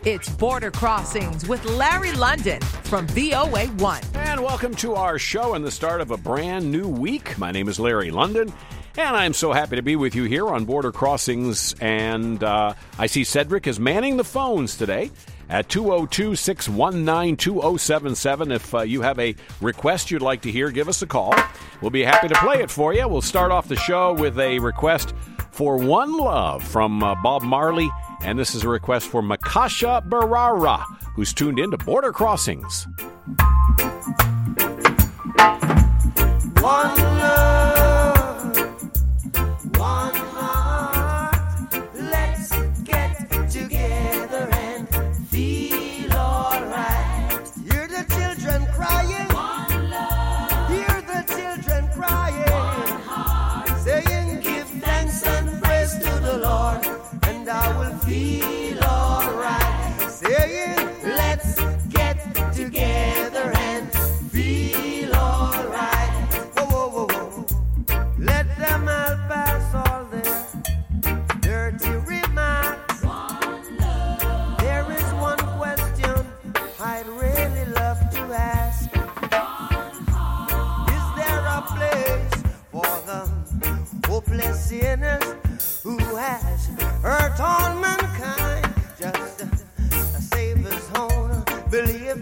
It's Border Crossings with Larry London from VOA1. And welcome to our show and the start of a brand new week. My name is Larry London, and I'm so happy to be with you here on Border Crossings. And I see Cedric is manning the phones today at 202-619-2077. If you have a request you'd like to hear, give us a call. We'll be happy to play it for you. We'll start off the show with a request for One Love from Bob Marley. And this is a request for Makasha Barara, who's tuned in to Border Crossings. One love, one heart, let's get together and feel alright. Hear the children crying, one love. Hear the children crying, one heart, saying give thanks and praise to the Lord, and I will feel alright. Saying let's get together and feel alright. Whoa, whoa, whoa, whoa. Let them all pass all their dirty remarks. One love. There is one question I'd really love to ask. One heart. Is there a place for the hopeless sinners who has hurt all mankind? Just save his own belief.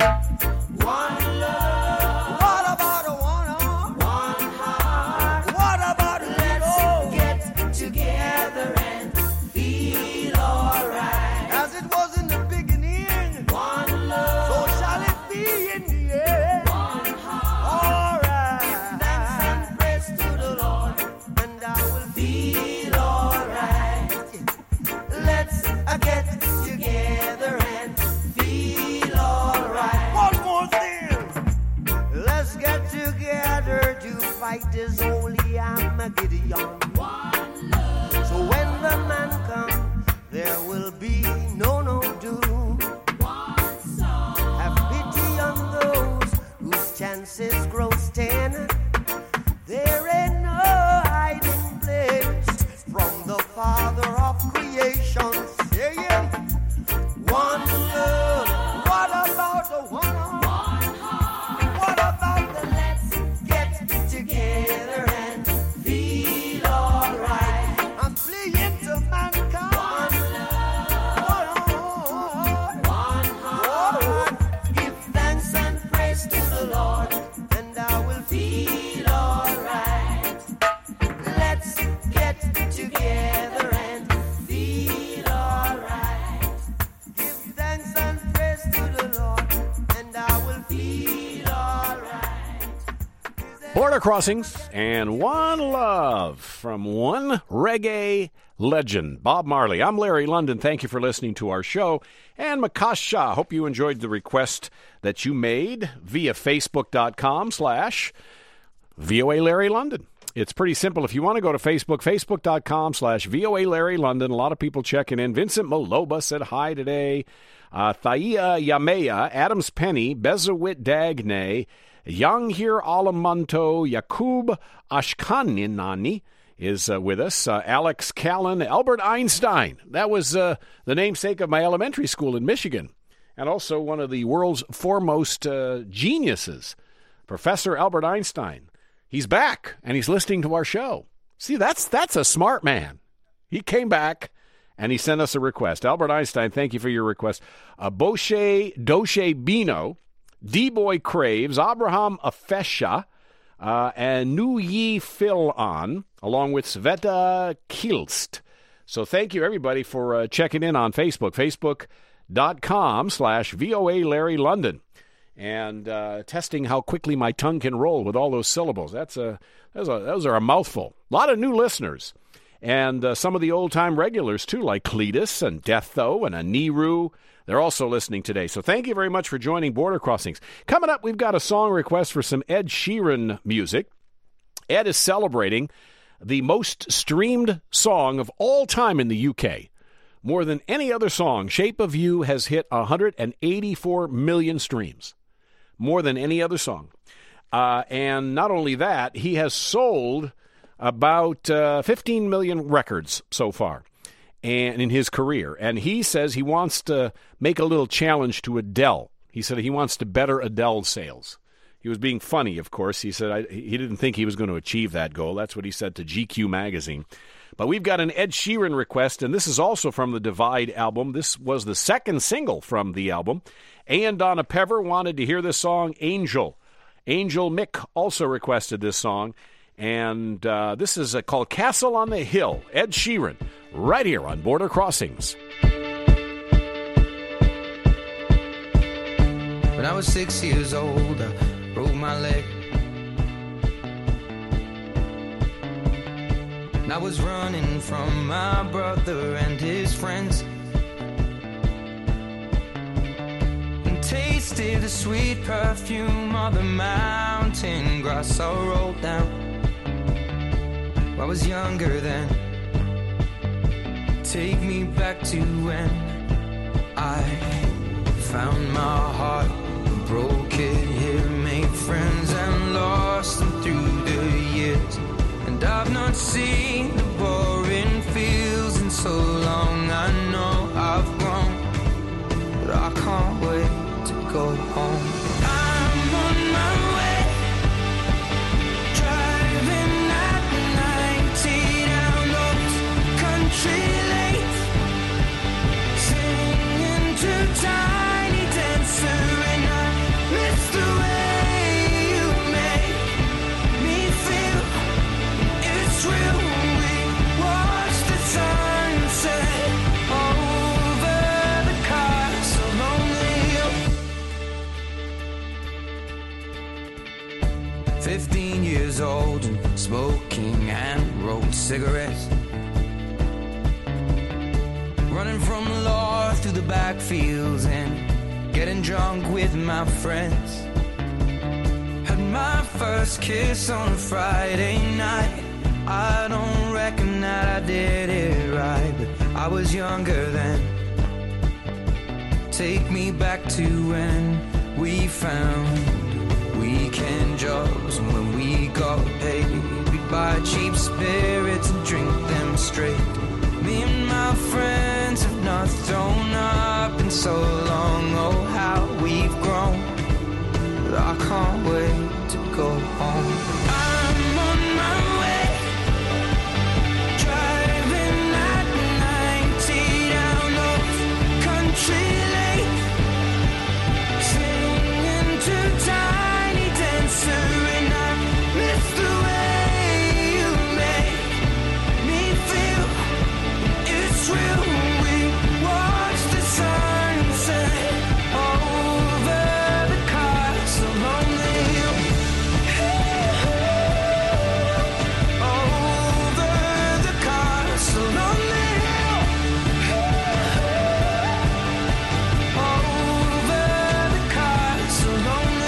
One love. What about a one heart? What about let's get together and feel alright? As it was in the beginning, one love. So shall it be in the end. One heart. Alright. Give thanks and praise to the Lord, and I will feel alright. Let's get together and feel alright. One more thing. Let's get together to fight this holy Armageddon. One love. So when the man comes, there will be no doom. One song. Have pity on those whose chances grow thin. There ain't no hiding place from the Father of creation, saying one love. What about the one heart? What about the let's get together and feel alright? I'm pleading to mankind. One heart. Give thanks and praise to the Lord, and I will feel alright. Let's get together and feel alright. Give thanks and praise to the Lord, and I will feel alright. Border Crossings and One Love from one reggae legend, Bob Marley. I'm Larry London. Thank you for listening to our show. And Makasha, hope you enjoyed the request that you made via Facebook.com/VOA Larry London. It's pretty simple. If you want to go to Facebook, Facebook.com/VOA Larry London. A lot of people checking in. Vincent Maloba said hi today. Thaia Yamea, Adams Penny, Bezawit Dagne, Yanghir Alamanto, Yakub Ashkaninani is with us. Alex Callan, Albert Einstein. That was the namesake of my elementary school in Michigan. And also one of the world's foremost geniuses, Professor Albert Einstein. He's back, and he's listening to our show. See, that's a smart man. He came back, and he sent us a request. Albert Einstein, thank you for your request. Doche Bino, D-Boy Craves, Abraham Afesha, and Nuyi Phil-On, along with Sveta Kilst. So thank you, everybody, for checking in on Facebook, Facebook.com/VOA Larry London. And testing how quickly my tongue can roll with all those syllables. Those are a mouthful. A lot of new listeners. And some of the old-time regulars, too, like Cletus and Deatho and Aniru. They're also listening today. So thank you very much for joining Border Crossings. Coming up, we've got a song request for some Ed Sheeran music. Ed is celebrating the most streamed song of all time in the UK. More than any other song, Shape of You has hit 184 million streams. More than any other song. And not only that, he has sold about 15 million records so far. and in his career. And he says he wants to make a little challenge to Adele. He said he wants to better Adele's sales. He was being funny, of course. He said he didn't think he was going to achieve that goal. That's what he said to GQ magazine. But we've got an Ed Sheeran request, and this is also from the Divide album. This was the second single from the album. And Donna Pever wanted to hear this song, Angel. Angel Mick also requested this song. And this is called Castle on the Hill. Ed Sheeran, right here on Border Crossings. When I was 6 years old, I broke my leg. And I was running from my brother and his friends, and tasted the sweet perfume of the mountain grass I rolled down. I was younger then. Take me back to when I found my heart, broke it here, made friends and lost them through the years. And I've not seen the boring fields in so long. I know I've grown, but I can't wait to go home. I'm on my way, driving at 90 down those country lanes, singing to Tiny Dancer, and I miss the way you make me feel. It's real when we watch the sunset over the castle on the hill. 15 years old and smoking and rolled cigarettes, running from the law through the backfields and getting drunk with my friends. Had my first kiss on a Friday night. I don't reckon that I did it right, but I was younger then. Take me back to when we found weekend jobs, and when we got paid, we'd buy cheap spirits and drink them straight. Me and my friends have not thrown up in so long. Oh, how we've grown, but I can't wait to go home. I'm on my way, driving at 90 down those country lanes, singing to Tiny Dancer, and I miss the way you make me feel. It's real when we watch the sunset over the castle on the hill. Over the castle on the hill. Over the castle on the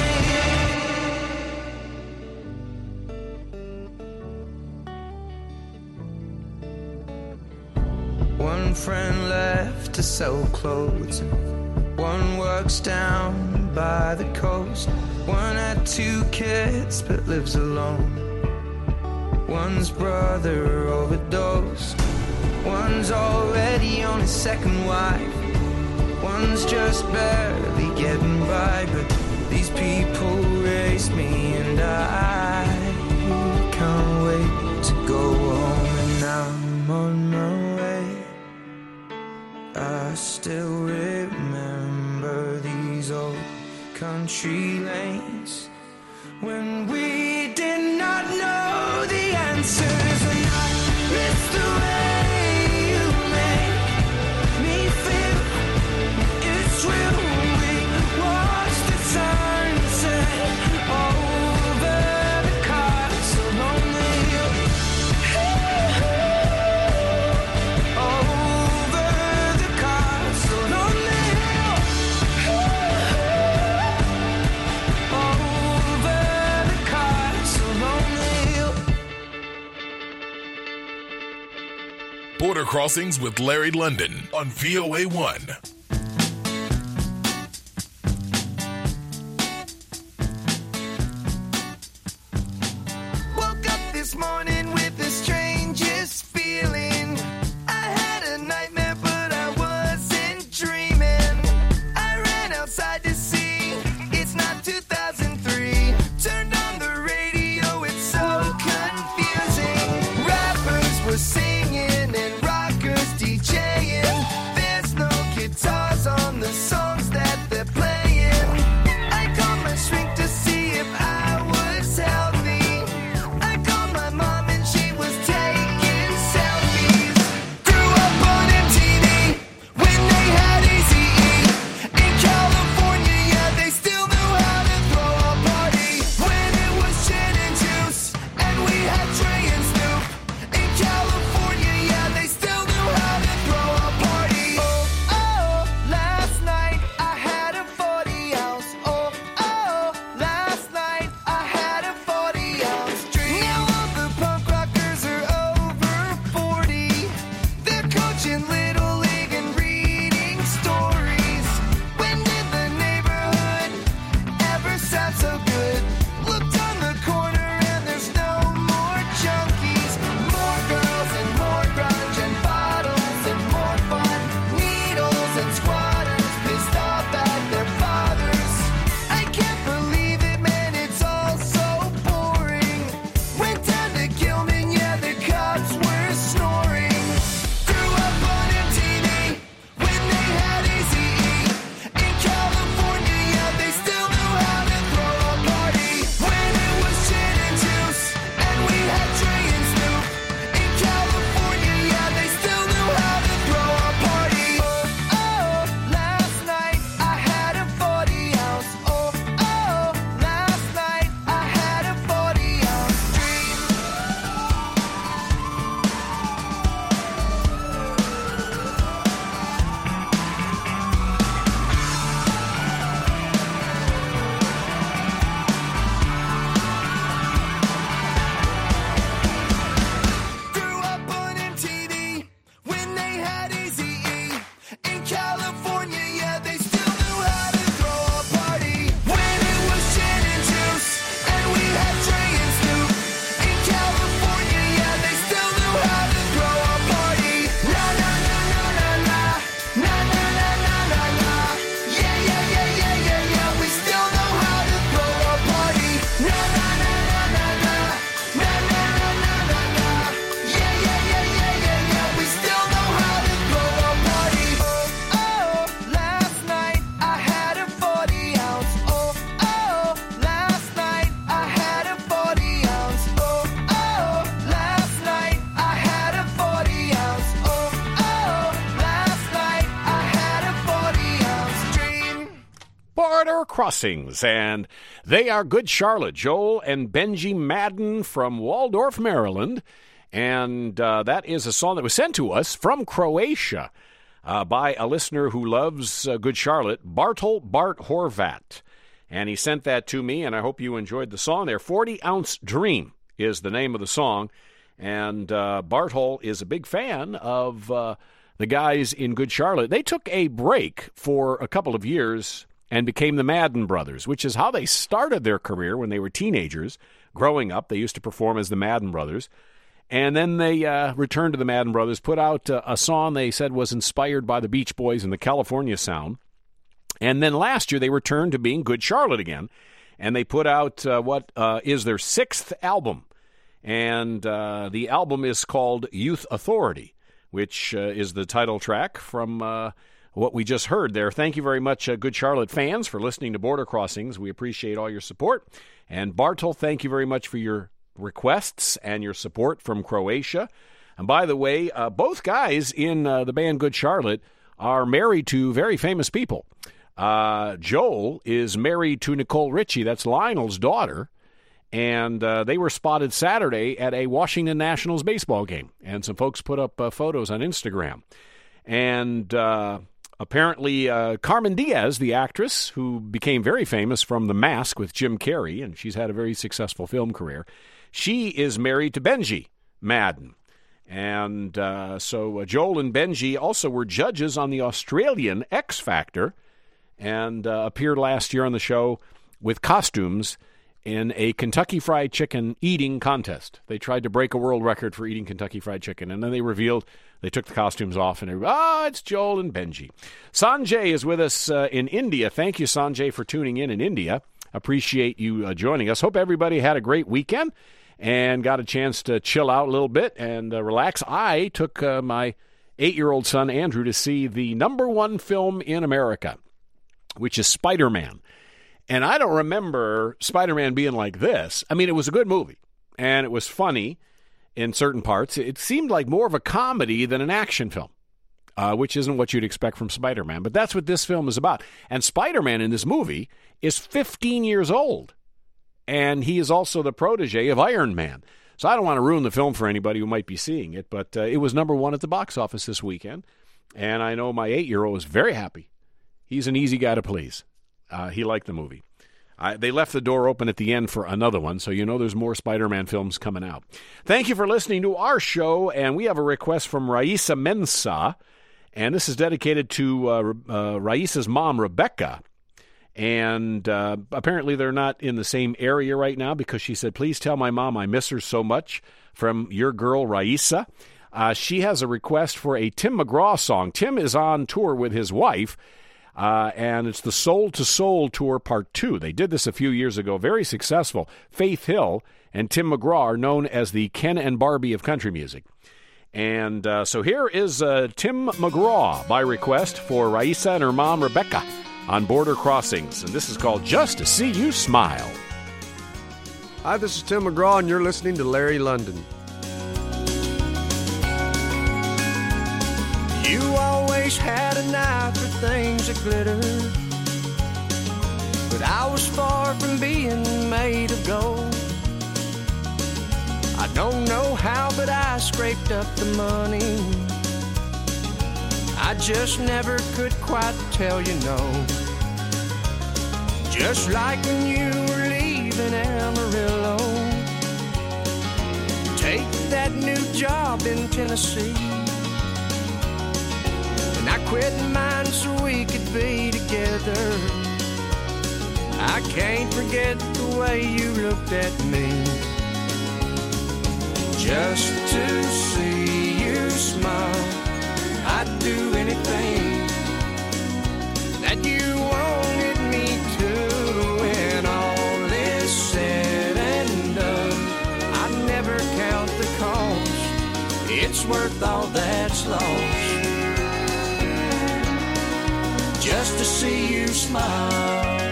hill. One friend left to sell clothes, one works down by the coast. One had 2 kids but lives alone. One's brother overdosed. One's already on his second wife. One's just barely getting by. But these people raised me, and I can't wait to go home. And I'm on my way. I still remember these old country lanes when we did not know the answers, and I miss the way you make me feel. It's real when we watch the sunset over the castle on the hill. Over the castle on the hill. Over the castle on the hill. Border Crossings with Larry London on VOA1. Woke up this morning with the strangest feeling. I had a nightmare. Border Crossings, and they are Good Charlotte, Joel and Benji Madden from Waldorf, Maryland. And that is a song that was sent to us from Croatia by a listener who loves Good Charlotte, Bartol Bart Horvat. And he sent that to me, and I hope you enjoyed the song there. 40-Ounce Dream is the name of the song. And Bartol is a big fan of the guys in Good Charlotte. They took a break for a couple of years and became the Madden Brothers, which is how they started their career when they were teenagers. Growing up, they used to perform as the Madden Brothers. And then they returned to the Madden Brothers, put out a song they said was inspired by the Beach Boys and the California sound. And then last year, they returned to being Good Charlotte again. And they put out what is their 6th album. And the album is called Youth Authority, which is the title track from what we just heard there. Thank you very much, Good Charlotte fans, for listening to Border Crossings. We appreciate all your support. And Bartol, thank you very much for your requests and your support from Croatia. And by the way, both guys in the band Good Charlotte are married to very famous people. Joel is married to Nicole Richie. That's Lionel's daughter. And they were spotted Saturday at a Washington Nationals baseball game. And some folks put up photos on Instagram. And apparently Carmen Diaz, the actress, who became very famous from The Mask with Jim Carrey, and she's had a very successful film career, she is married to Benji Madden. And so Joel and Benji also were judges on the Australian X Factor and appeared last year on the show with costumes in a Kentucky Fried Chicken eating contest. They tried to break a world record for eating Kentucky Fried Chicken, and then they revealed they took the costumes off, and it's Joel and Benji. Sanjay is with us in India. Thank you, Sanjay, for tuning in India. Appreciate you joining us. Hope everybody had a great weekend and got a chance to chill out a little bit and relax. I took my 8-year-old son, Andrew, to see the #1 film in America, which is Spider-Man. And I don't remember Spider-Man being like this. I mean, it was a good movie, and it was funny in certain parts. It seemed like more of a comedy than an action film, which isn't what you'd expect from Spider-Man. But that's what this film is about. And Spider-Man in this movie is 15 years old, and he is also the protege of Iron Man. So I don't want to ruin the film for anybody who might be seeing it, but it was #1 at the box office this weekend, and I know my 8-year-old was very happy. He's an easy guy to please. He liked the movie. They left the door open at the end for another one, so you know there's more Spider-Man films coming out. Thank you for listening to our show, and we have a request from Raisa Mensa, and this is dedicated to Raisa's mom, Rebecca. And apparently they're not in the same area right now because she said, please tell my mom I miss her so much, from your girl, Raisa. She has a request for a Tim McGraw song. Tim is on tour with his wife, and it's the Soul to Soul Tour Part 2. They did this a few years ago, very successful. Faith Hill and Tim McGraw are known as the Ken and Barbie of country music. And so here is Tim McGraw by request for Raisa and her mom, Rebecca, on Border Crossings. And this is called Just to See You Smile. Hi, this is Tim McGraw, and you're listening to Larry London. You always had an eye for things that glitter, but I was far from being made of gold. I don't know how, but I scraped up the money. I just never could quite tell you no. Just like when you were leaving Amarillo, take that new job in Tennessee. I quit mine so we could be together. I can't forget the way you looked at me. Just to see you smile, I'd do anything that you wanted me to. When all is said and done, I'd never count the cost. It's worth all that's lost. Just to see you smile.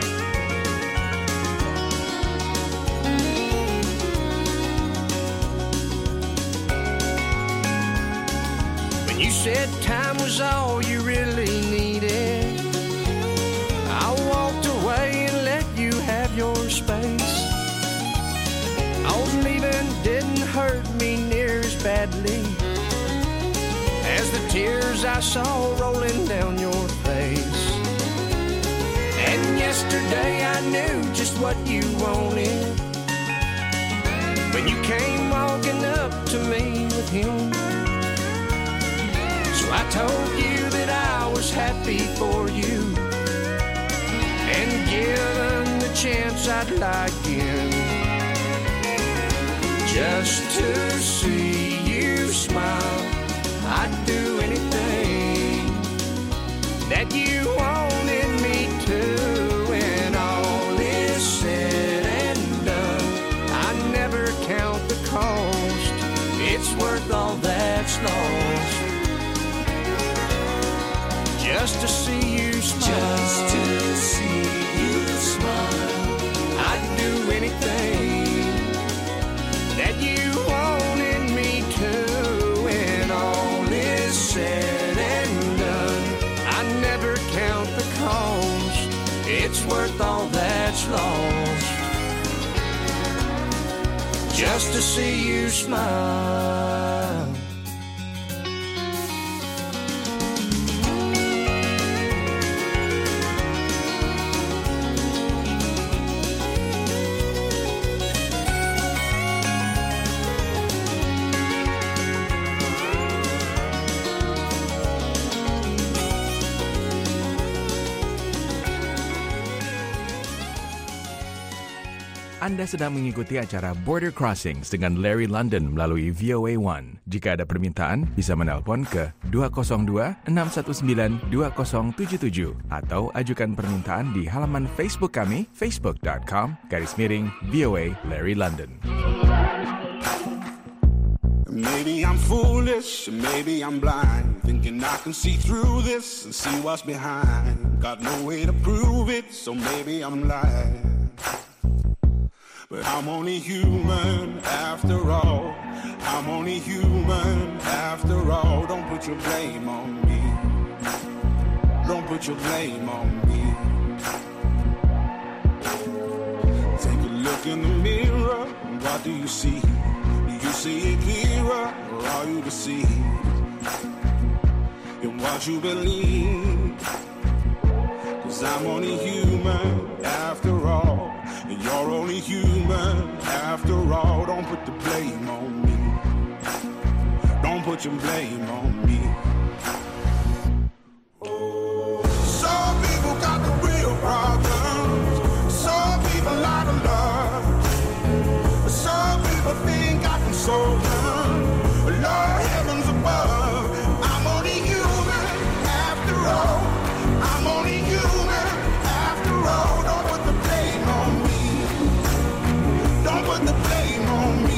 When you said time was all you really needed, I walked away tears I saw rolling down your face. And yesterday I knew just what you wanted when you came walking up to me with him. So I told you that I was happy for you, and given the chance I'd lie again, just to see you smile. I'd do anything that you wanted me to. When all is said and done, I never count the cost. It's worth all that's lost, just to see you smile. Just to see you smile. I'd do anything that you wanted me to. When all is said and done, I never count the cost. It's worth all that's lost, just to see you smile. Anda sedang mengikuti acara Border Crossings dengan Larry London melalui VOA1. Jika ada permintaan, bisa menelpon ke 202-619-2077 atau ajukan permintaan di halaman Facebook kami, facebook.com/VOA Larry London. Maybe I'm foolish, maybe I'm blind, thinking I can see through this and see what's behind. Got no way to prove it, so maybe I'm lying. But I'm only human after all. I'm only human after all. Don't put your blame on me. Don't put your blame on me. Take a look in the mirror. What do you see? Do you see it clearer, or are you deceived in what you believe? 'Cause I'm only human after all, and you're only human after all. Don't put the blame on me. Don't put your blame on me. Some people got the real problems. Some people out of love. Some people think I can solve them. Lord heavens above, I'm only human after all. I'm only human after all. Don't put the blame on me. Don't put the blame on me.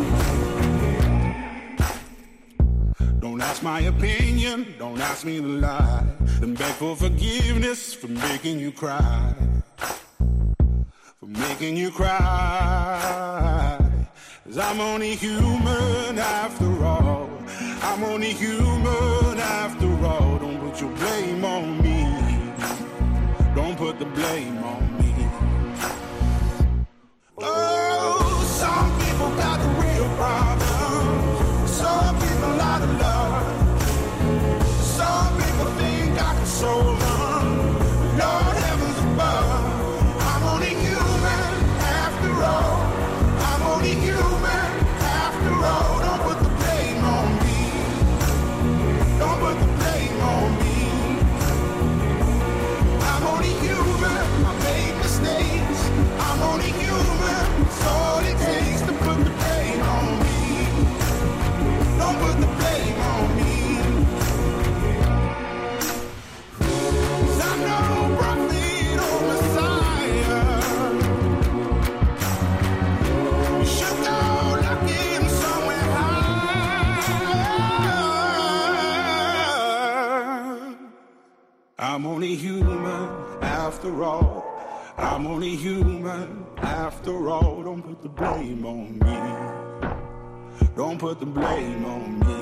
Don't ask my opinion, don't ask me to lie. Then beg for forgiveness for making you cry. For making you cry. 'Cause I'm only human after all. I'm only human after all. Don't put your blame on me. Don't put the blame on me. Oh, some people got the real problems. Some people out of love. Some people think I can solve them. Lord heavens above, I'm only human after all. I'm only human after all. Don't put the blame on me. Don't put the blame on me. I'm only human, I made mistakes. I'm only human, it's all it takes to put the blame on me. Don't put the blame on me. 'Cause I'm no prophet or Messiah. You should go looking somewhere high. I'm only human after all. I'm only human after all. Don't put the blame on me. Don't put the blame on me.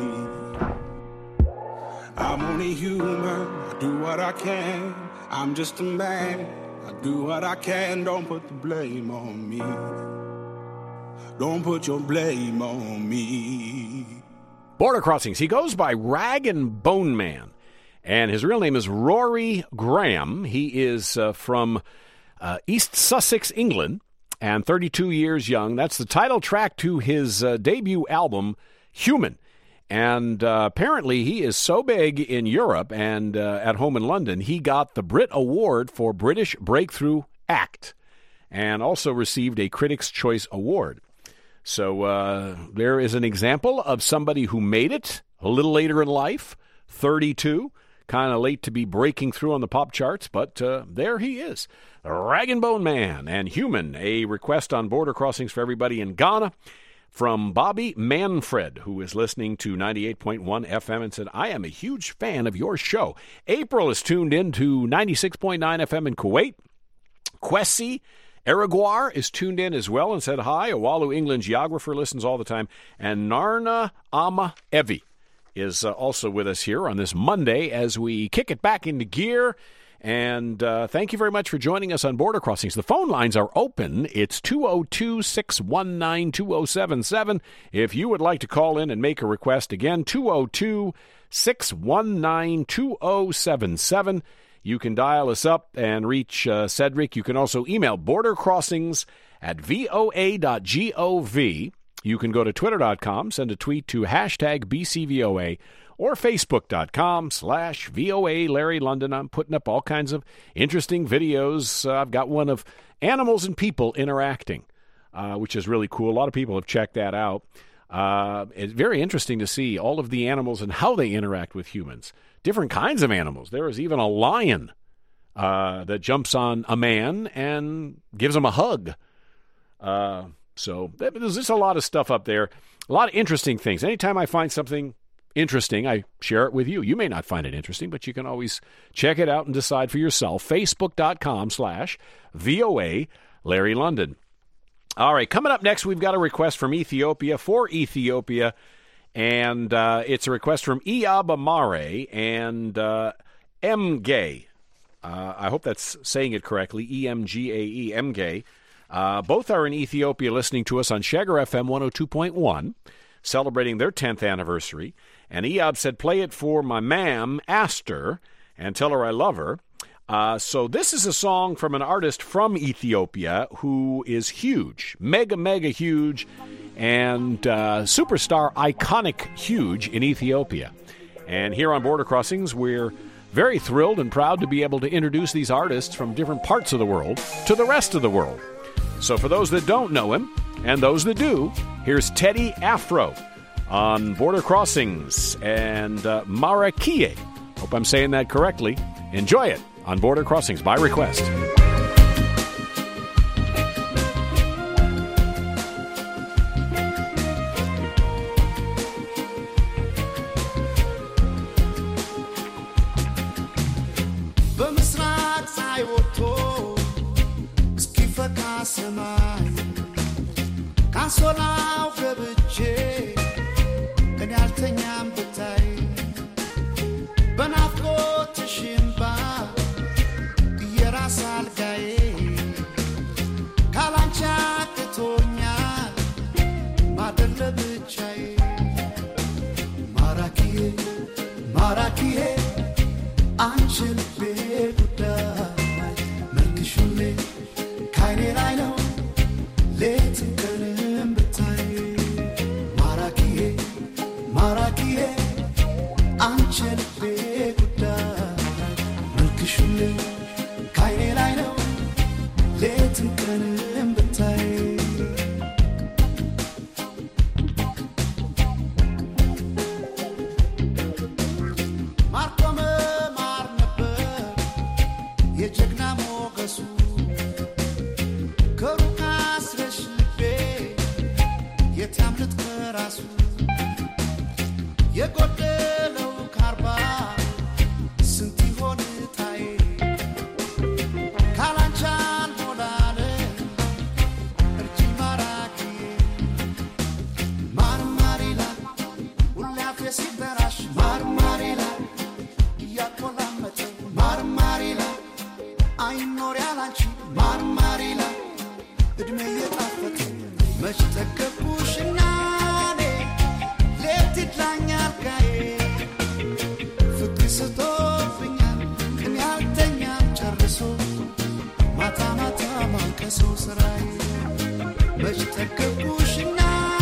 I'm only human. I do what I can. I'm just a man. I do what I can. Don't put the blame on me. Don't put your blame on me. Border Crossings. He goes by Rag and Bone Man, and his real name is Rory Graham. He is from East Sussex, England, and 32 years young. That's the title track to his debut album, Human. And apparently he is so big in Europe and at home in London, he got the Brit Award for British Breakthrough Act and also received a Critics' Choice Award. So there is an example of somebody who made it a little later in life, 32, kind of late to be breaking through on the pop charts, but there he is. Rag and Bone Man and Human, a request on Border Crossings for everybody in Ghana from Bobby Manfred, who is listening to 98.1 FM and said, I am a huge fan of your show. April is tuned in to 96.9 FM in Kuwait. Kwesi Araguar is tuned in as well and said hi. Owalu, England geographer, listens all the time. And Narna Ama Evi is also with us here on this Monday as we kick it back into gear. And thank you very much for joining us on Border Crossings. The phone lines are open. It's 202-619-2077. If you would like to call in and make a request, again, 202-619-2077. You can dial us up and reach Cedric. You can also email bordercrossings@voa.gov. You can go to twitter.com, send a tweet to #BCVOA, or facebook.com/VOA Larry London. I'm putting up all kinds of interesting videos. I've got one of animals and people interacting, which is really cool. A lot of people have checked that out. It's very interesting to see all of the animals and how they interact with humans. Different kinds of animals. There is even a lion that jumps on a man and gives him a hug. So there's just a lot of stuff up there, a lot of interesting things. Anytime I find something interesting, I share it with you. You may not find it interesting, but you can always check it out and decide for yourself. Facebook.com/VOA Larry London. All right, coming up next, we've got a request from Ethiopia for Ethiopia, and it's a request from Eab Amare and Mgae. I hope that's saying it correctly, Emgae, Mgae. Both are in Ethiopia listening to us on Shagar FM 102.1, celebrating their 10th anniversary. And Eab said, play it for my ma'am, Aster, and tell her I love her. So this is a song from an artist from Ethiopia who is huge, mega huge, and superstar, iconic huge in Ethiopia. And here on Border Crossings, we're very thrilled and proud to be able to introduce these artists from different parts of the world to the rest of the world. So for those that don't know him, and those that do, here's Teddy Afro on Border Crossings and Marakie. Hope I'm saying that correctly. Enjoy it on Border Crossings by request. በምስራቅ ፀሐይ ወጥቶ እስኪፈካ ሰማይ ካንሶላው ገብቼ እኔ አልተኛም ብታይ በናፍቆትሽ እምባ የራስ አልጋዬ ካላንቺ አቅቶኛል ማደር ለብቻዬ ማራኪዬ ማራኪዬ አንቺ ልቤ ጉዳይ መልክሽ ሁሌ ከዓይኔ ላይ ነው ሌትም ቀንም ብታይ ማራኪዬ ማራኪዬ አንቺ ልቤ ጉዳይ መልክሽ ሁሌ ከዓይኔ ላይ ነው ሌትም ቀንም ብታይ ማርቆመ ማር ነበር የጀግና ሞገሱ ከሩቅ አስረሽ ልቤ የት ያምልጥ ከራሱ የጎደለው ካርባ ስንት ይሆን ታይ ካላንቺ አልሞላለ እርጅ ማራኪዬ ማርማሪላ ሁሌ አፌ ሲበራሽ ማርማሪላ እያቆላመጠ ማርማሪላ አይኖር ያላንቺ ማርማሪላ እድሜ እየጣፈጠ መች ጠገብኩሽና እኔ ሌት ይድላኛ ስራዬ መች ተከብኩሽና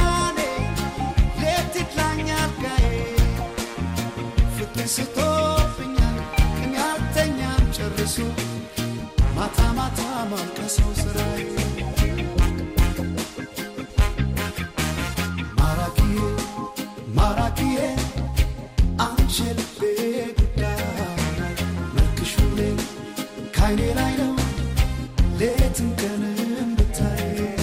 ሌት ይጥላኛል ጋዬ ፍቅር ስቶብኛል ቅም ያልተኛም ጨርሶ ማታ ማታ ማልቀሰው ስራዬ ማራኪዬ ማራኪዬ አንቺ ልቤ ጉዳይ መልክሽ ሁሌ ካይኔ ላይ ነው ሌትም ቀንም ብታይ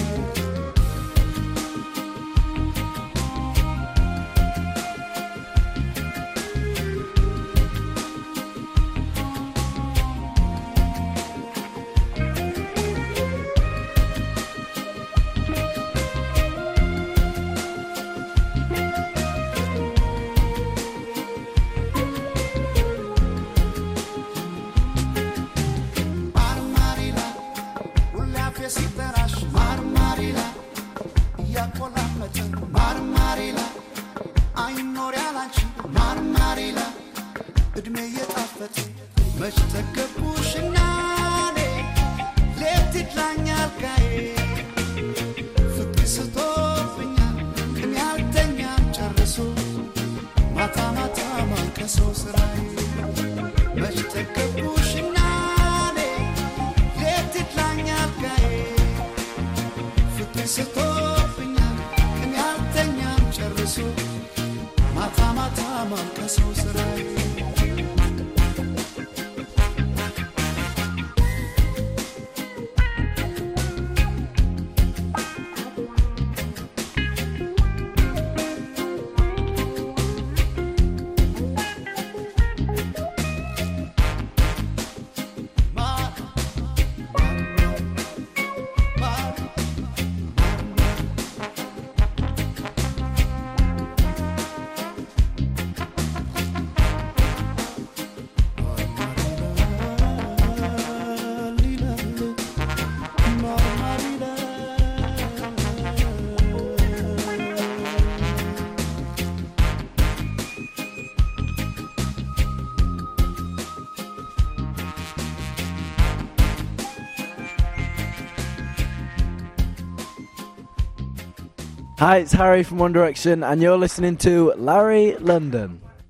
Hi, it's Harry from One Direction, and you're listening to Larry London.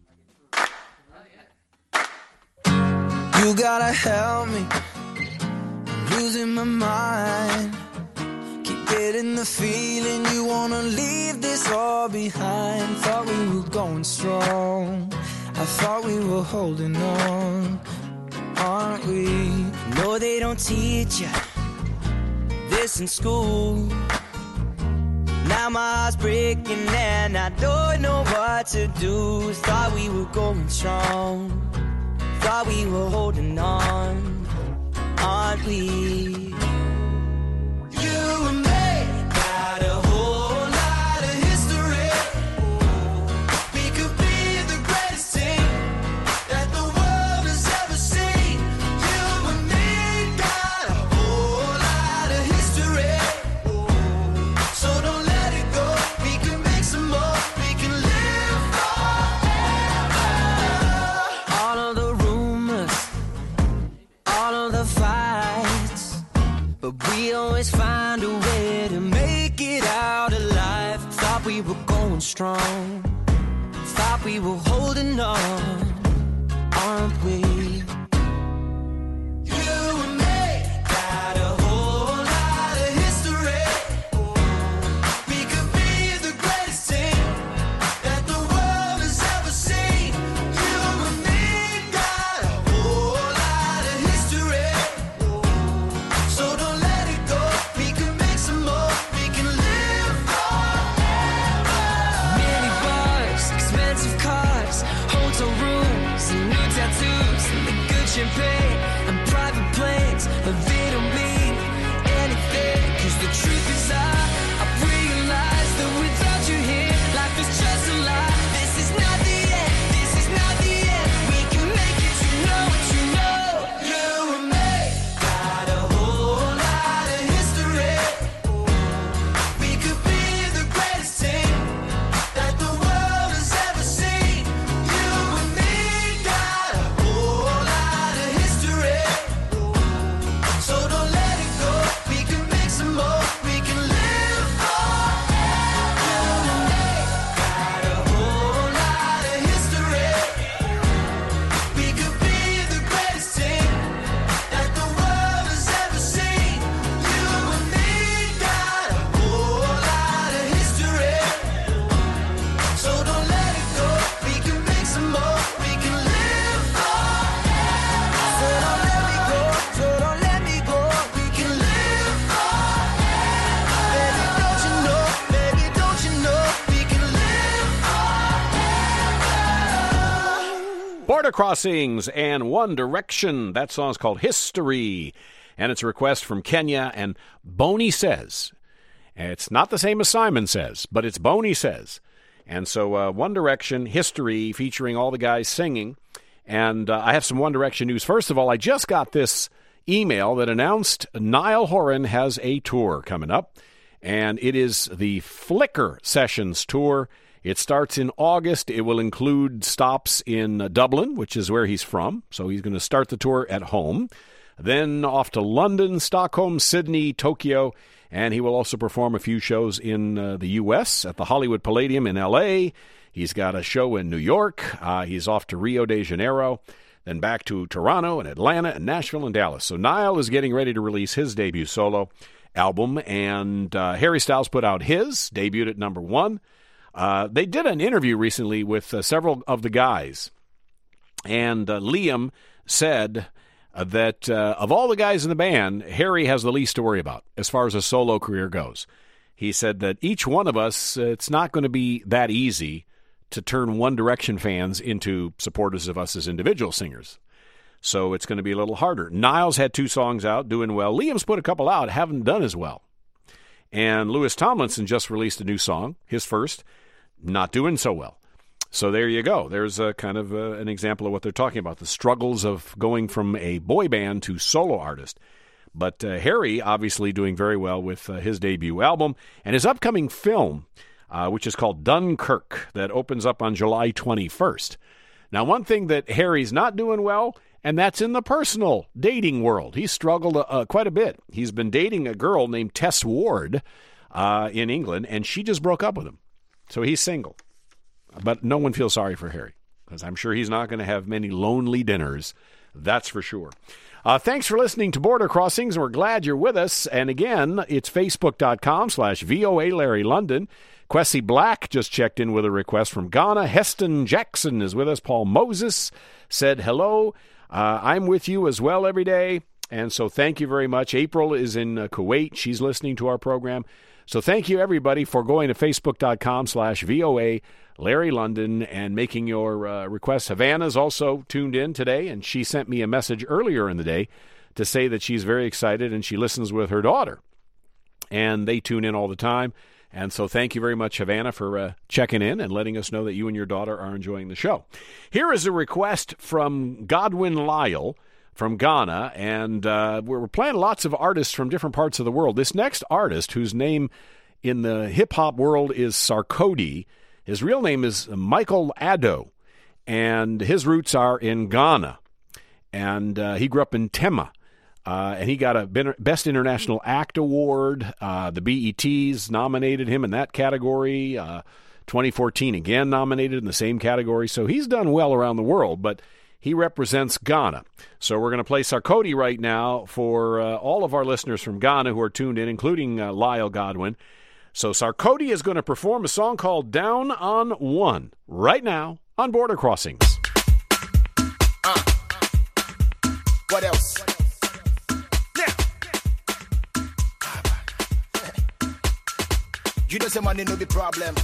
You gotta help me, I'm losing my mind. Keep getting the feeling you wanna leave this all behind. Thought we were going strong, I thought we were holding on, aren't we? No, they don't teach you this in school. Now my heart's breaking and I don't know what to do. Thought we were going strong, thought we were holding on, aren't we? You and me got a whole lot of history. We could be the greatest team that the world has ever seen. You and me got a whole lot of history. So don't let it go, we can make some more, we can live forever. All of the rumors, all of the fights, but we always find a way to make it out alive. Thought we were going strong, thought we were holding on, aren't we? You and me got a whole lot of history. We could be the greatest team that the world has ever seen. You and me got a whole lot of history. So don't let it go, we can make some more, we can live forever. Many bars, expensive cars, hotel rooms, and new tattoos, and the good champagne, and private planes, but they don't mean anything. Cause the truth is I've realized that without you here, life is just a lie. This is not the end, this is not the end. We can make it, you know what you know. You and me got a whole lot of history. We could be the greatest team that the world has ever seen. You and me got a whole lot of history. Border Crossings and One Direction. That song's called History, and it's a request from Kenya. And Boney Says. It's not the same as Simon Says, but it's Boney Says. And so One Direction, History, featuring all the guys singing. And I have some One Direction news. First of all, I just got this email that announced Niall Horan has a tour coming up, and it is the Flicker Sessions Tour. It starts in August. It will include stops in Dublin, which is where he's from, so he's going to start the tour at home. Then off to London, Stockholm, Sydney, Tokyo, and he will also perform a few shows in the U.S. at the Hollywood Palladium in L.A. He's got a show in New York. He's off to Rio de Janeiro, then back to Toronto and Atlanta and Nashville and Dallas. So Niall is getting ready to release his debut solo album, and Harry Styles put out his, debuted at number 1. They did an interview recently with several of the guys, and Liam said that of all the guys in the band, Harry has the least to worry about as far as a solo career goes. He said that each one of us, it's not going to be that easy to turn One Direction fans into supporters of us as individual singers. So it's going to be a little harder. Niall's had 2 songs out, doing well. Liam's put a couple out, haven't done as well. And Louis Tomlinson just released a new song, his first, not doing so well. So there you go. There's a kind of an example of what they're talking about, the struggles of going from a boy band to solo artist. But Harry obviously doing very well with his debut album and his upcoming film, which is called Dunkirk, that opens up on July 21st. Now, one thing that Harry's not doing well, and that's in the personal dating world. He's struggled quite a bit. He's been dating a girl named Tess Ward in England, and she just broke up with him. So he's single. But no one feels sorry for Harry, because I'm sure he's not going to have many lonely dinners. That's for sure. Thanks for listening to Border Crossings. We're glad you're with us. And again, it's facebook.com/VOA Larry London. Kwesi Black just checked in with a request from Ghana. Heston Jackson is with us. Paul Moses said hello. I'm with you as well every day. And so thank you very much. April is in Kuwait. She's listening to our program. So thank you, everybody, for going to facebook.com/VOA Larry London and making your requests. Havana's also tuned in today, and she sent me a message earlier in the day to say that she's very excited and she listens with her daughter. And they tune in all the time. And so thank you very much, Havana, for checking in and letting us know that you and your daughter are enjoying the show. Here is a request from Godwin Lyle from Ghana, and we're playing lots of artists from different parts of the world. This next artist, whose name in the hip-hop world is Sarkodie, his real name is Michael Addo, and his roots are in Ghana. And he grew up in Tema, and he got a Best International Act Award. The BETs nominated him in that category. 2014 again nominated in the same category. So he's done well around the world, but he represents Ghana. So we're going to play Sarkodie right now for all of our listeners from Ghana who are tuned in, including Lyle Godwin. So Sarkodie is going to perform a song called Down on One right now on Border Crossings. What else? You don't say money no be problem.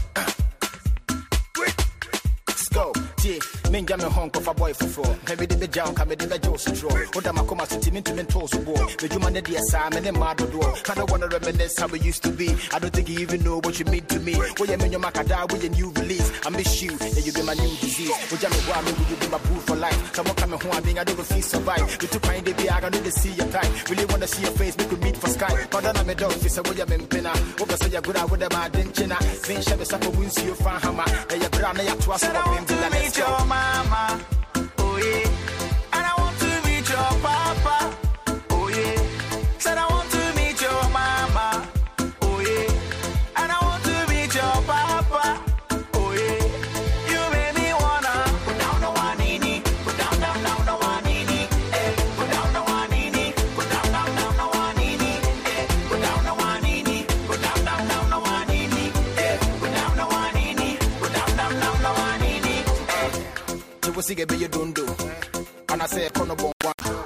Let's go. Minja me honk of a boy for four. Maybe the junk, I made the Joseph draw. What am I come to team into mentos war? The human the assignment and mad door. I don't want to reminisce how we used to be. I don't think you even know what you mean to me. When you mean your macadar with a new release, I miss you, and you be my new disease. Would you will you be my boo for life? Someone coming home, I think I don't feel survive. You took my baby, I don't need to see your type. Really want to see your face, make we meet for Skype. But then I'm a dog, this is what you're in pinna. Over so you're good out with them, I didn't chin. Then shove us up a wins you find hammer. And you're brown, and you're twice of a your mama, oh yeah, and I want to meet your papa, oh yeah. Said I want to meet your mama, oh yeah, and I want to meet your papa, oh yeah. You made me wanna put down the one knee, put down the one knee, eh? Put down the one knee, put down the one knee, eh? Put down the one knee, put down the one knee, eh? Put down the one knee, put down the one knee. You will see a you don't do. And I say, Kono Bon.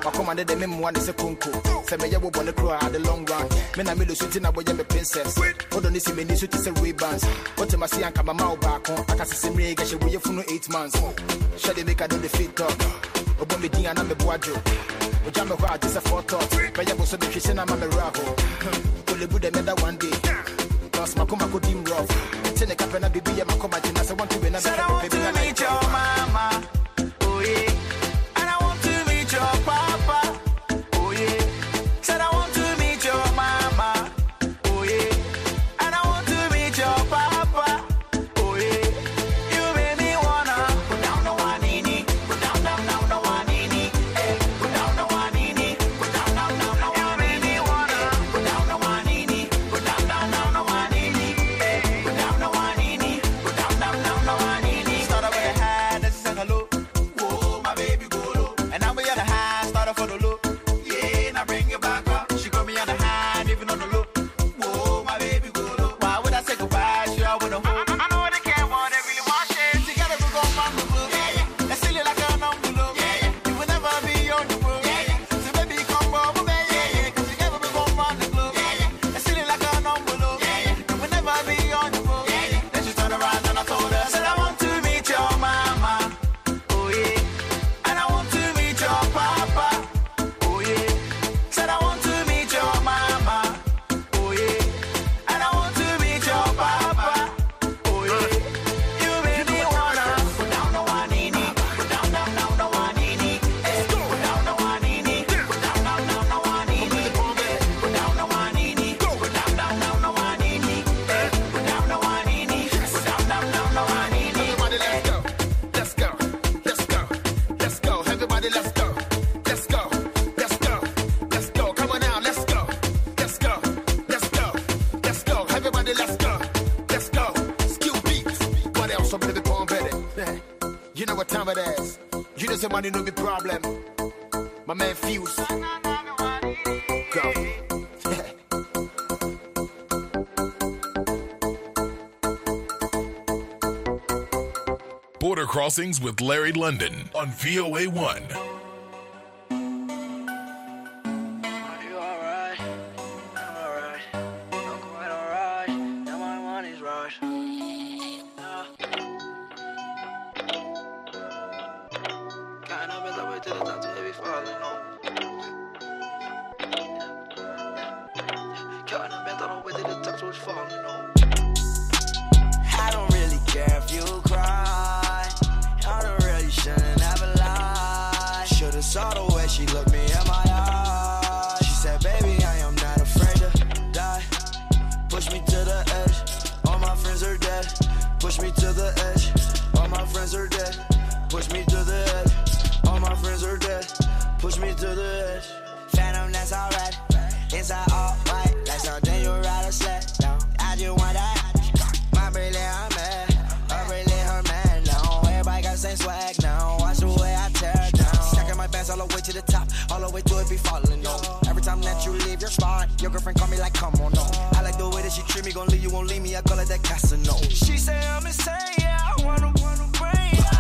My commander, the memo one is a kunku. Say me, you want to cry at the long run. Men I made a shooting up with your princess. Hold on, this is me, this is a rebands. What am I saying? Come a mouth back on. I can see me, get you with you for 8 months. Shall they make a do the fit talk? Obo me di ana me boadjo. O jam me hwa just a photo. But you so be kissing am me raho. To le bude another one day. Cause my come go dim rough. Say the capena bibi ya makoma jina say want to be na Said I want to meet your mama. Oh yeah. And I want to meet your papa. Oh yeah. Said I want to meet your mama. Oh yeah. And I want to meet your papa. Oh yeah. You made me wanna put down the wanini. Put down the wanini. Hey, put down the wanini. Put down the wanini. You made me wanna put down the wanini. Put down the wanini. Hey, put down the wanini. Put down the wanini. Start with a high, that's a hello. Whoa, my baby go low. And now we at the high, start off for the low. Yeah, now bring it back up. She got me at the high, even on the low. Whoa, my baby go low. Why would I say goodbye? She out with a hoe. I know they can't want, they really want shit. Together we gon' find the blue. Yeah, yeah. That's silly like an envelope. Yeah, yeah. You will never be on the road. Yeah, yeah. So baby, come over, baby. Yeah, yeah. Cause together we gon' find the globe. Yeah, yeah. That's silly like an envelope. Yeah, yeah. You will never be on the road. Yeah, yeah. Then she turned around and I told her, said I want to meet your mama. Oh yeah. And I want to meet your papa. Oh yeah. Said I want to meet your mama. Oh yeah. And I want to meet your papa. Oh yeah. You made me wanna put down the wanini. Put down the wanini. Hey, put down the wanini. Put down the wanini. Put down the wanini. Put down the wanini. Hey, put down the wanini. Put down the wanini. Everybody, let's go. Let's go. Let's go. Let's go. Everybody, let's go. Let's go. Let's go. Let's go. Come on now, let's go. Let's go. Let's go. Let's go. Everybody, let's go. Let's go. Skill beats. What else? I'm gonna be born better. You know what time it is. You know say money no be problem. My man Fuse. Go. Border Crossings with Larry London on VOA 1. Are you alright? I'm alright. I'm quite alright. Now my money's right. Kind of been that way to the top to maybe falling on. Kind of been that way to the top to it's falling on. I don't really care if you cry. I don't really shouldn't ever lie. Should've saw the way she looked me in my eyes. She said, baby, I am not afraid to die. Push me to the edge. All my friends are dead. Push me to the edge. All my friends are dead. Push me to the edge. All my friends are dead. Push me to the edge. Phantom, that's alright. Inside all white. Like something you rather sled down. I just want that. My brilliant, I'm mad. My brilliant, her man now. Everybody got the same swag now. Watch the way I tear it down. Stacking my bands all the way to the top. All the way to it be falling on. Every time that you leave your spot, your girlfriend call me like, come on, no. I like the way that she treat me. Gon' leave you, won't leave me. I call it that Casino. She say I'm insane, yeah. I wanna bring ya.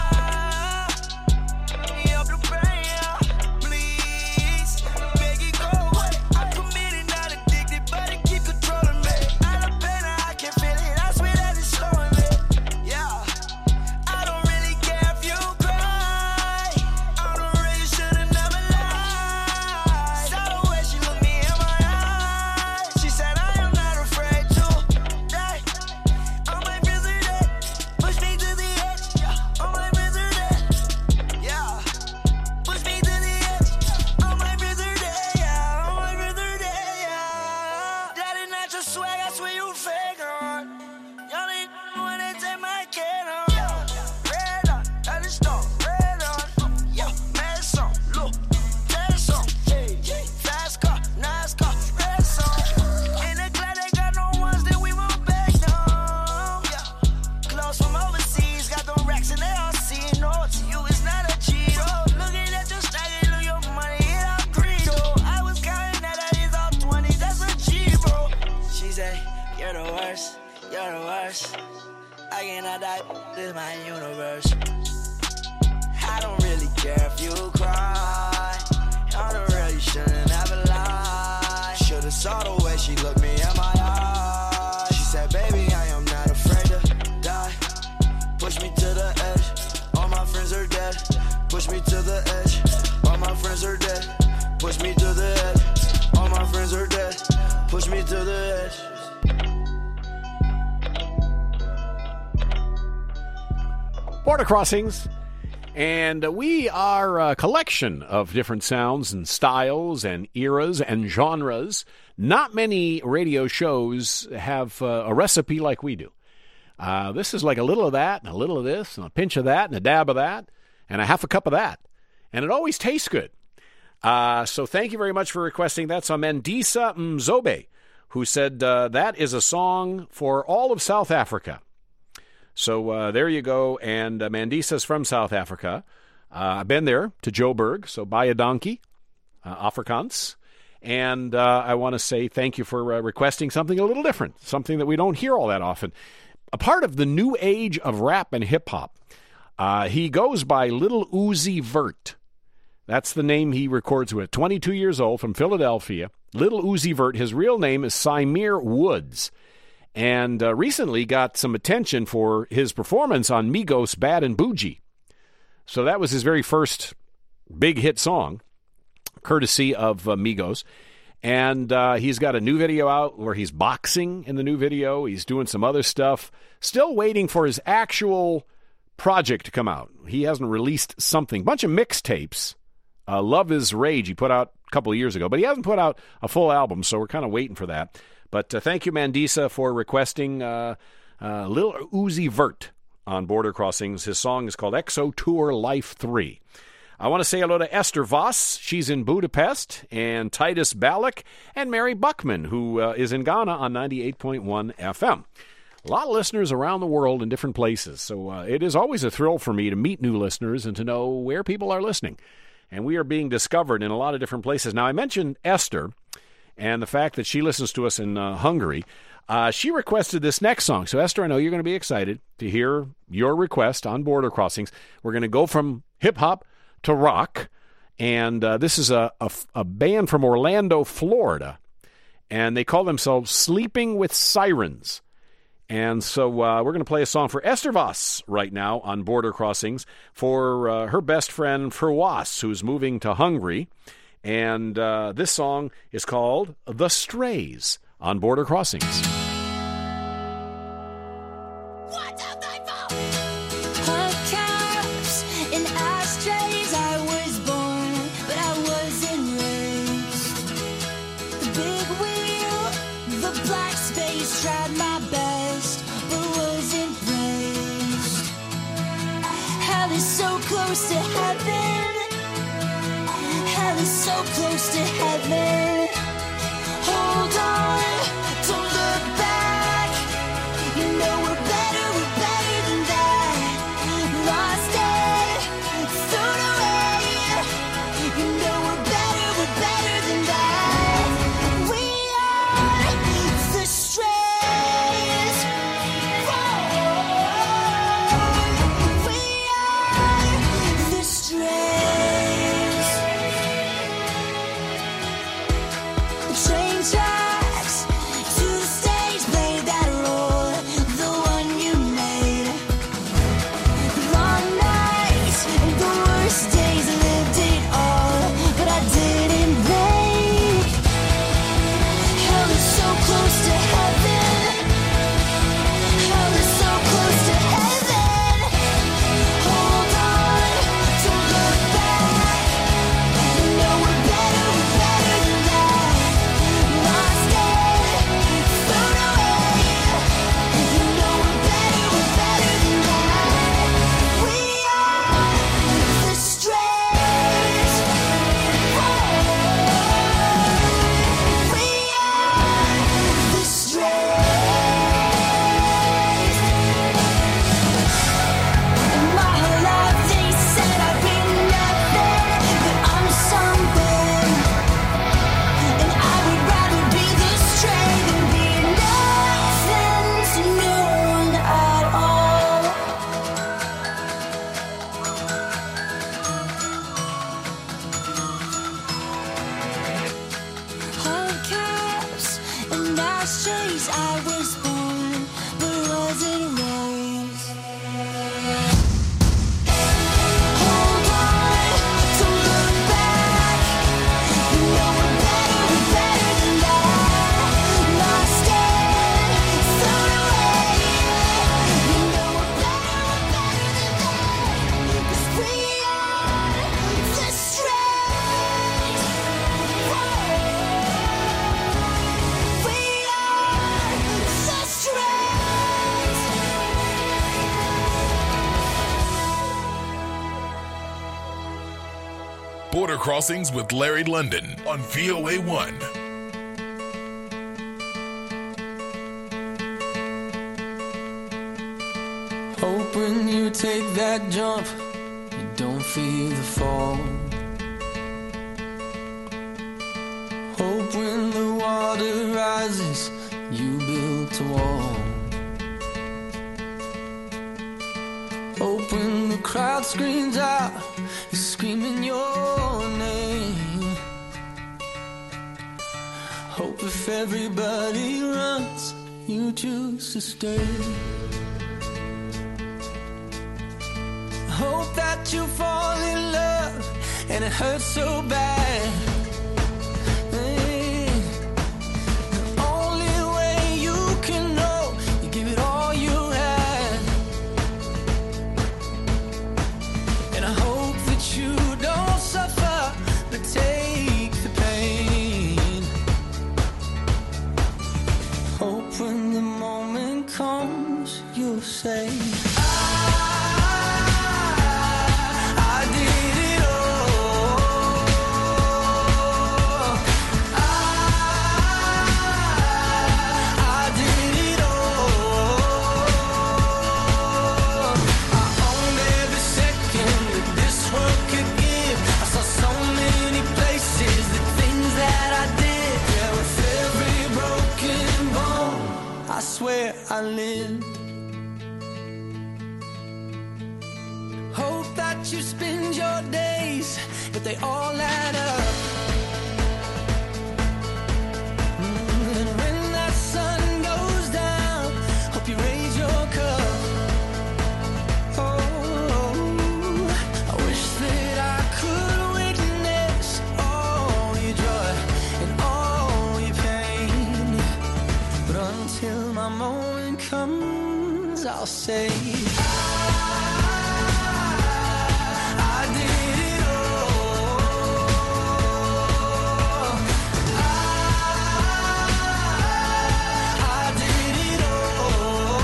Me up the brain, yeah. Please, make it go away. I'm committed, not addicted, but it keep controlling me. Out of pain, I can feel it. I swear that it's slowing me. Yeah, I don't really care if you cry. I don't really should've never lied. Saw the way she looked me in my eyes. She said I am not afraid to die. All my friends are dead. Push me to the edge. Yeah, all my friends are dead. Yeah, push me to the edge. All my friends are dead. Yeah, all my friends are dead. Yeah, that is not your swag. I swear you fake on. Y'all ain't when they take my kid on. Red on, that is stone. Red on, yeah, mess on, look, test on. Fast car, nice car, red song. In the glad they got no ones that we won't back down. Yeah, clothes from overseas, got them racks and they all see. No, to you it's not a cheat. Oh, looking at your stagger, look your money, it all greed. Oh, I was counting that is all 20s, that's a G, bro. She say, you're the worst, you're the worst. I cannot die, this is my universe. I don't really care if you cry. I don't the edge. All my friends are dead. Push me to the edge. All my friends are dead. Push me to the edge. Border Crossings. And we are a collection of different sounds and styles and eras and genres. Not many radio shows have a recipe like we do. This is like a little of that and a little of this and a pinch of that and a dab of that and a half a cup of that. And it always tastes good. So thank you very much for requesting that. So Mandisa Mzobe, who said that is a song for all of South Africa. So there you go. And Mandisa's from South Africa. I've been there to Joburg, so buy a donkey, Afrikaans. And I want to say thank you for requesting something a little different, something that we don't hear all that often. A part of the new age of rap and hip-hop. He goes by Lil Uzi Vert. That's the name he records with. 22 years old, from Philadelphia. Lil Uzi Vert. His real name is Symere Woods. And recently got some attention for his performance on Migos' Bad and Bougie. So that was his very first big hit song, courtesy of Migos. And he's got a new video out where he's boxing in the new video. He's doing some other stuff. Still waiting for his actual project to come out. He hasn't released something. Bunch of mixtapes. Love is Rage he put out a couple of years ago. But he hasn't put out a full album, so we're kind of waiting for that. But thank you, Mandisa, for requesting Lil Uzi Vert on Border Crossings. His song is called Exo Tour Life 3. I want to say hello to Esther Voss. She's in Budapest. And Titus Ballack and Mary Buckman, who is in Ghana on 98.1 FM. A lot of listeners around the world in different places. So it is always a thrill for me to meet new listeners and to know where people are listening. And we are being discovered in a lot of different places. Now, I mentioned Esther and the fact that she listens to us in Hungary. She requested this next song. So, Esther, I know you're going to be excited to hear your request on Border Crossings. We're going to go from hip-hop to rock. And this is a band from Orlando, Florida. And they call themselves Sleeping with Sirens. And so we're going to play a song for Esther Voss right now on Border Crossings for her best friend, Ferwas, who's moving to Hungary. And this song is called The Strays on Border Crossings. Close to heaven, hell is so close to heaven. Hold on, don't look back. You know we're better than that. Lost it, thrown away. You know we're better than that. We are the strays. We are the strays. Train tracks to the stage, play that role, the one you made. Long nights and the worst days, lived it all, but I didn't break. Hell is so close to heaven. Hell is so close to heaven. Hold on, don't look back. You know we're better than that. Lost it, thrown away. You know we're better than that. We are the strays. We are the strays. My whole life they said I'd be nothing, but I'm something. And I would rather be the stray than be nothing to no one at all. Hubcaps and ashtrays, I was born, but wasn't raised. Hold on, Crossings with Larry London on VOA1. Hope when you take that jump, you don't feel the fall. Hope when the water rises, you built a wall. Hope when the crowd screams out, you're screaming your name. Hope if everybody runs, you choose to stay. Hope that you fall in love and it hurts so bad. The only way you can know, you give it all you had. And I hope that you don't suffer, but take the pain. Hope when the moment comes, you'll say, I lived. Hope that you spend your days, but they all add up. And when that sun goes down, hope you raise your cup. Oh, I wish that I could witness all your joy and all your pain. But until my moment comes, I'll say I did it all. I did it all.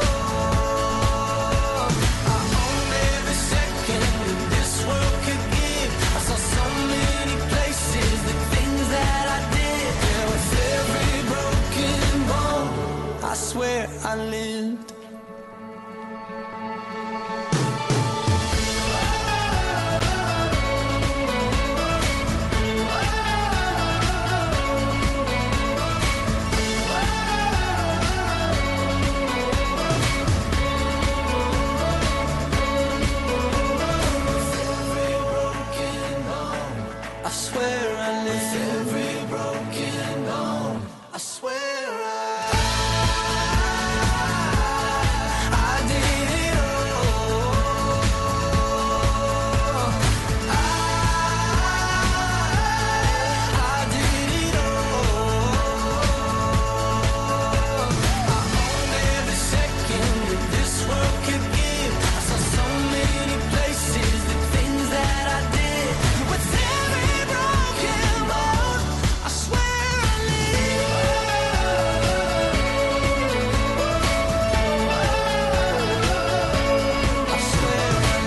I owned every second that this world could give. I saw so many places, the things that I did. Yeah, with every broken bone, I swear I lived. I swear I lived. Every broken bone, I swear I did it all. I did it all. I owned every second that this world could give. I saw so many places, the things that I did. With every broken bone, I swear I lived. I swear I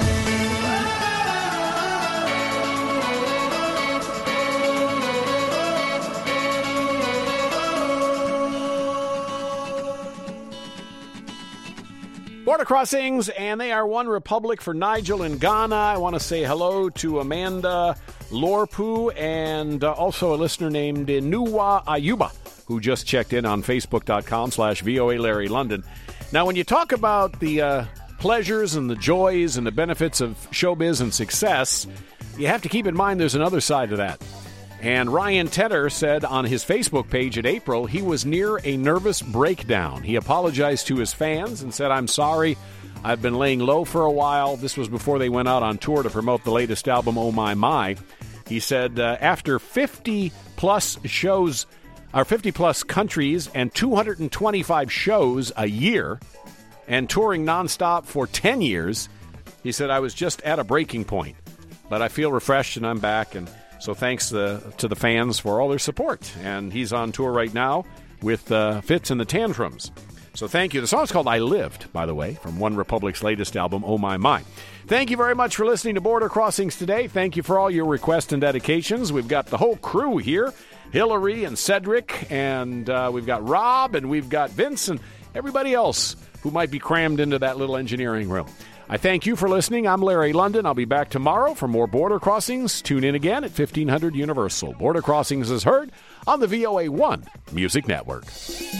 Border Crossings, and they are One Republic for Nigel in Ghana. I want to say hello to Amanda Lorpu and also a listener named Nuwa Ayuba, who just checked in on Facebook.com/VOA Larry London. Now, when you talk about the pleasures and the joys and the benefits of showbiz and success, you have to keep in mind there's another side to that. And Ryan Tedder said on his Facebook page in April he was near a nervous breakdown. He apologized to his fans and said, "I'm sorry, I've been laying low for a while." This was before they went out on tour to promote the latest album, Oh My My. He said after 50-plus shows, or 50-plus countries and 225 shows a year and touring nonstop for 10 years, he said, "I was just at a breaking point. But I feel refreshed and I'm back, and so thanks to the fans for all their support." And he's on tour right now with Fitz and the Tantrums. So thank you. The song's called I Lived, by the way, from One Republic's latest album, Oh My My. Thank you very much for listening to Border Crossings today. Thank you for all your requests and dedications. We've got the whole crew here, Hillary and Cedric, and we've got Rob, and we've got Vince, and everybody else who might be crammed into that little engineering room. I thank you for listening. I'm Larry London. I'll be back tomorrow for more Border Crossings. Tune in again at 1500 Universal. Border Crossings is heard on the VOA1 Music Network.